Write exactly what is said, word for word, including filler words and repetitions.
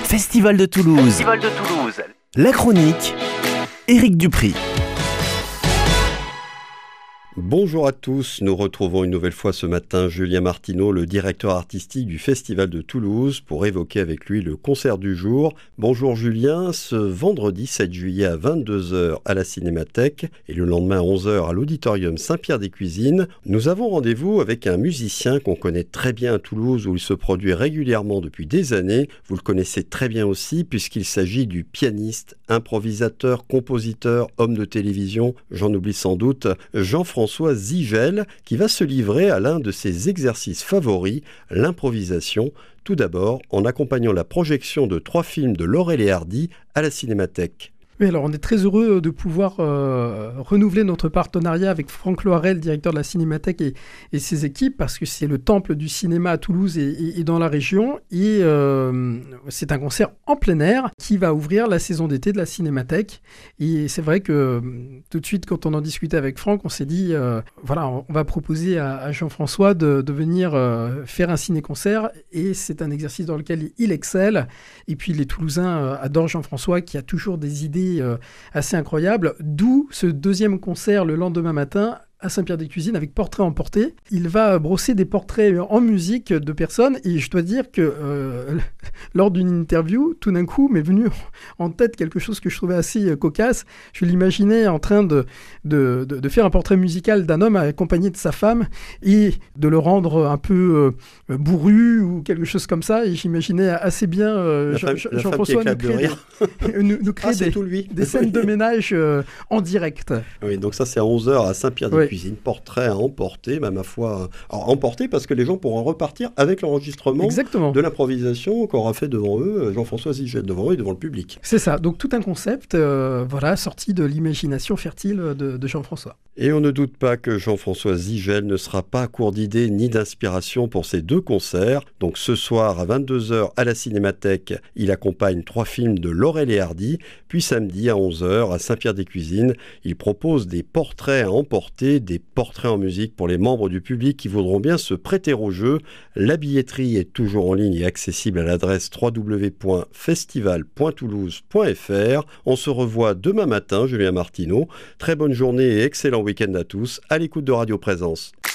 Festival de Toulouse. Festival de Toulouse. La chronique, Éric Dupri. Bonjour à tous, nous retrouvons une nouvelle fois ce matin Julien Martineau, le directeur artistique du Festival de Toulouse, pour évoquer avec lui le concert du jour. Bonjour Julien, ce vendredi sept juillet à vingt-deux heures à la Cinémathèque et le lendemain à onze heures à l'Auditorium Saint-Pierre-des-Cuisines, nous avons rendez-vous avec un musicien qu'on connaît très bien à Toulouse où il se produit régulièrement depuis des années. Vous le connaissez très bien aussi puisqu'il s'agit du pianiste, improvisateur, compositeur, homme de télévision, j'en oublie sans doute, Jean-François François Zigel, qui va se livrer à l'un de ses exercices favoris, l'improvisation, tout d'abord en accompagnant la projection de trois films de Laurel et Hardy à la Cinémathèque. Oui, alors on est très heureux de pouvoir euh, renouveler notre partenariat avec Franck Loirel, directeur de la Cinémathèque et, et ses équipes, parce que c'est le temple du cinéma à Toulouse et, et, et dans la région. Et euh, c'est un concert en plein air qui va ouvrir la saison d'été de la Cinémathèque. Et c'est vrai que tout de suite, quand on en discutait avec Franck, on s'est dit, euh, voilà, on va proposer à, à Jean-François de, de venir euh, faire un ciné-concert. Et c'est un exercice dans lequel il excelle. Et puis les Toulousains euh, adorent Jean-François, qui a toujours des idées assez incroyable, d'où ce deuxième concert le lendemain matin à Saint-Pierre-des-Cuisines avec Portrait emporté. Il va brosser des portraits en musique de personnes et je dois dire que euh, lors d'une interview, tout d'un coup m'est venu en tête quelque chose que je trouvais assez euh, cocasse. Je l'imaginais en train de, de, de, de faire un portrait musical d'un homme accompagné de sa femme et de le rendre un peu euh, bourru ou quelque chose comme ça. Et j'imaginais assez bien euh, la femme, Jean, la Jean-François femme qui nous créer, des, nous, nous créer ah, des, lui. des scènes de ménage euh, en direct. Oui, donc ça c'est à onze heures à Saint-Pierre-des-Cuisines. Oui. Cuisine, portrait à emporter, même à foi. Alors, emporter parce que les gens pourront repartir avec l'enregistrement Exactement. de l'improvisation qu'aura fait devant eux Jean-François Zigel, devant eux et devant le public. C'est ça, donc tout un concept euh, voilà, sorti de l'imagination fertile de, de Jean-François. Et on ne doute pas que Jean-François Zigel ne sera pas à court d'idées ni d'inspiration pour ces deux concerts. Donc ce soir à vingt-deux heures à la Cinémathèque, il accompagne trois films de Laurel et Hardy, puis samedi à onze heures à Saint-Pierre-des-Cuisines, il propose des portraits à emporter, des portraits en musique pour les membres du public qui voudront bien se prêter au jeu. La billetterie est toujours en ligne et accessible à l'adresse w w w point festival point toulouse point f r. On se revoit demain matin, Julien Martineau. Très bonne journée et excellent week-end à tous, à l'écoute de Radio Présence.